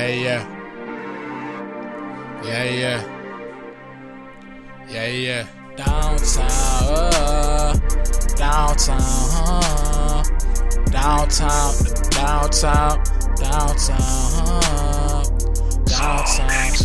Yeah, yeah. Yeah, yeah. Yeah, yeah. Downtown, downtown, downtown, downtown, downtown, downtown,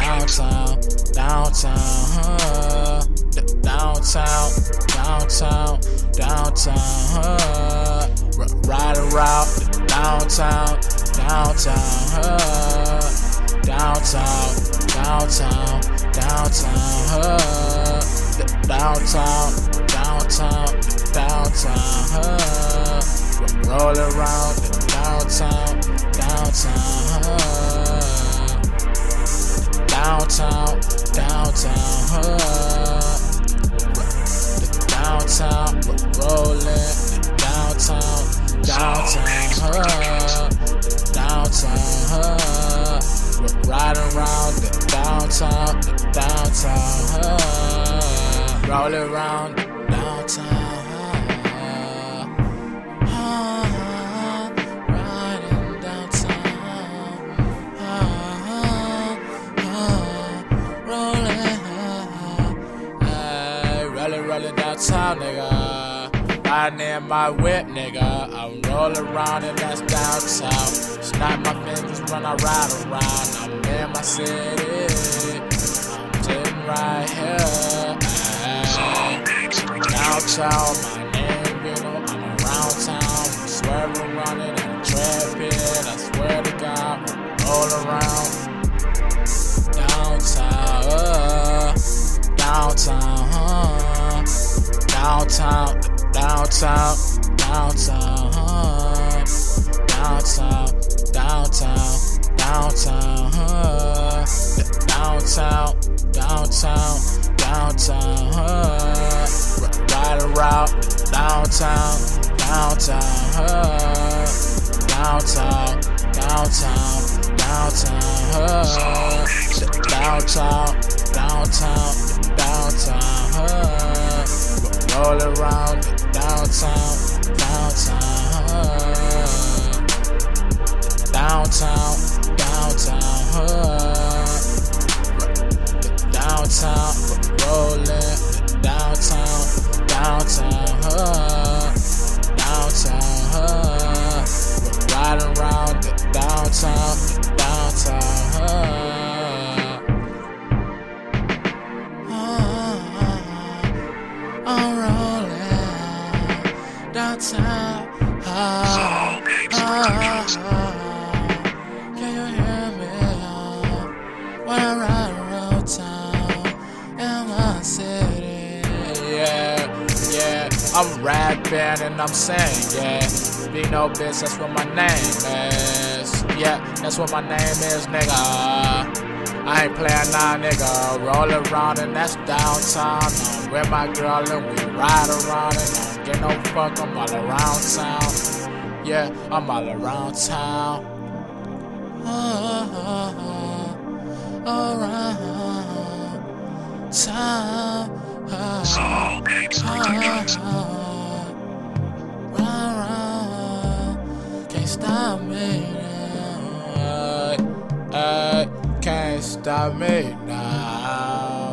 downtown, downtown, downtown, downtown, ride around downtown, downtown, downtown, downtown, downtown, downtown, downtown, downtown, roll around downtown, downtown, downtown, downtown, downtown, rolling downtown, downtown, downtown, ride around downtown, downtown, roll around downtown. Rollin' downtown, nigga. Riding in my whip, nigga. I'm rollin' around and that's downtown. Snap my fingers when I ride around. I'm in my city. I'm sitting right here. Downtown, my name, you know, I'm around town. I'm swerving around it and trapping. I swear to God, roll around. Downtown, downtown. Downtown, downtown, downtown, downtown, downtown, downtown, downtown, downtown, downtown, ride around downtown, downtown, downtown, downtown, downtown, downtown, downtown, roll around downtown, downtown, downtown, downtown, downtown, rolling downtown, downtown, downtown, ride around downtown, downtown. I'm rolling downtown. Can you hear me? When I ride around town in my city. Yeah, yeah. I'm rapping and I'm saying, yeah. Be no bitch, that's what my name is. Yeah, that's what my name is, nigga. I ain't playing now, nigga. Roll around and that's downtown. I'm with my girl and we ride around and don't get no fuck. I'm all around town. Yeah, I'm all around town. Around town. Can't stop me now. Can't stop me now.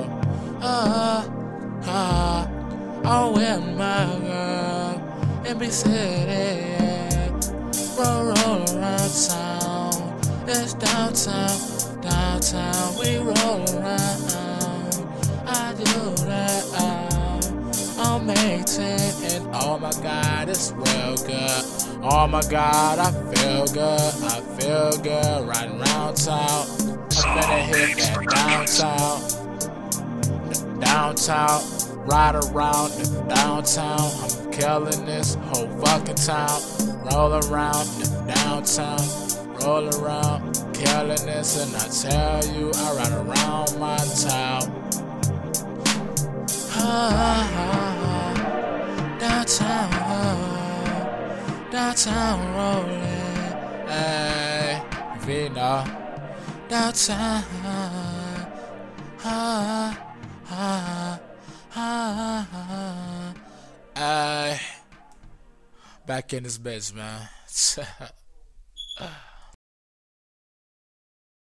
I'm with my girl in big city. Roll around town. It's downtown, downtown. We roll around. I do that. I'm 18 and oh my God, it's real good. Oh my God, I feel good. I feel good riding around town. I'm finna hit that downtown, downtown, ride around downtown. I'm killing this whole fucking town. Roll around downtown, roll around, killing this, and I tell you, I ride around my town. Downtown, downtown rolling, hey, Vino. Downtown, back in this bitch, man.